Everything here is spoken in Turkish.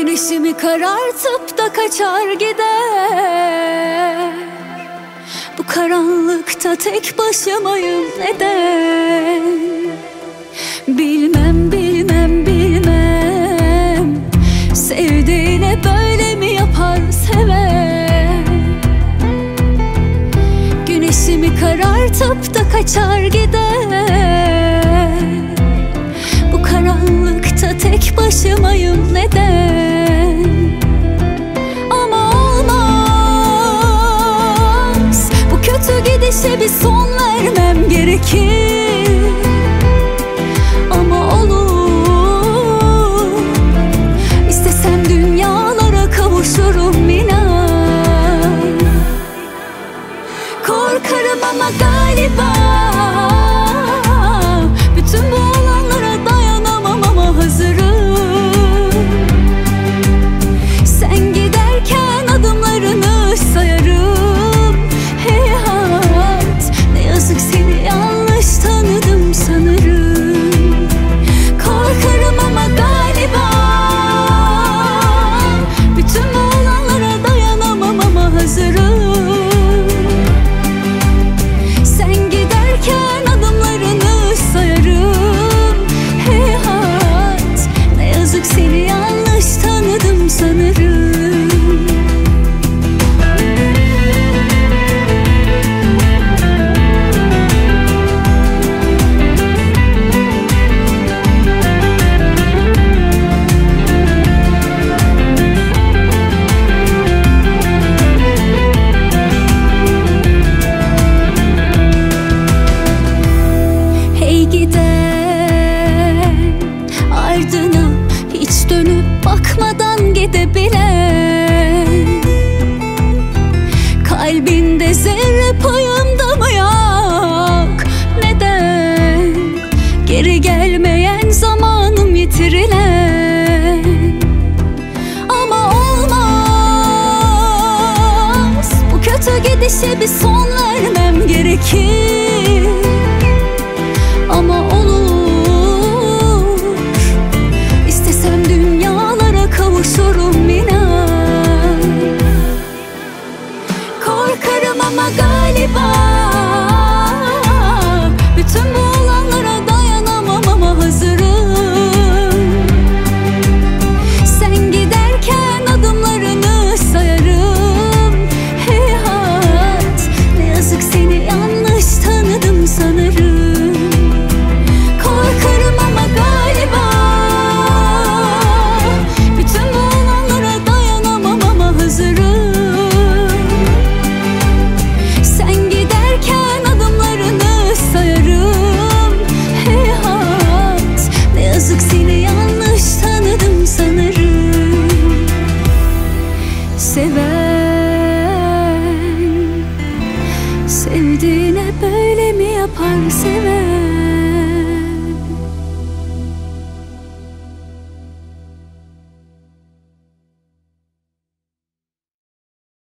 Güneşimi karartıp da kaçar gider. Bu karanlıkta tek başımayım neden? Bilmem bilmem bilmem, sevdiğine böyle mi yapar seven? Güneşimi karartıp da kaçar gider. Bu karanlıkta tek başımayım neden? Ama olmaz, bu kötü gidişe bir son vermem gerekir. Ama olur, istesem dünyalara kavuşurum inan. Korkarım ama galiba bütün bu olanlara dayanamam ama hazırım. Sen giderken adımlarını sayarım. Hayat, ne yazık seni yanlış tanıdım sanırım. Korkarım ama galiba bütün bu olanlara dayanamam ama hazırım. Sen giderken adımlarını sayarım. Hayat, ne yazık seni yanlış tanıdım sanırım. Hey giden, ardına hiç dönüp bakmadan gidebilen, kalbinde zerre payında mı yok? Neden geri gelmeyen zamanım yitirilen? Ama olmaz, bu kötü gidişe bir son vermem gerekir. Ama olur, istesem dünyalara kavuşurum inan. Korkarım ama galiba bütün bu olanlara dayanamam ama hazırım. Sen giderken adımlarını sayarım. Hayat, ne yazık seni yanlış tanıdım sanırım. Korkarım ama galiba bütün bu olanlara dayanamam ama hazırım. Sen giderken adımlarını sayarım. Hayat, ne yazık seni yanlış tanıdım sanırım. Seven, sevdiğine böyle mi yapar seven?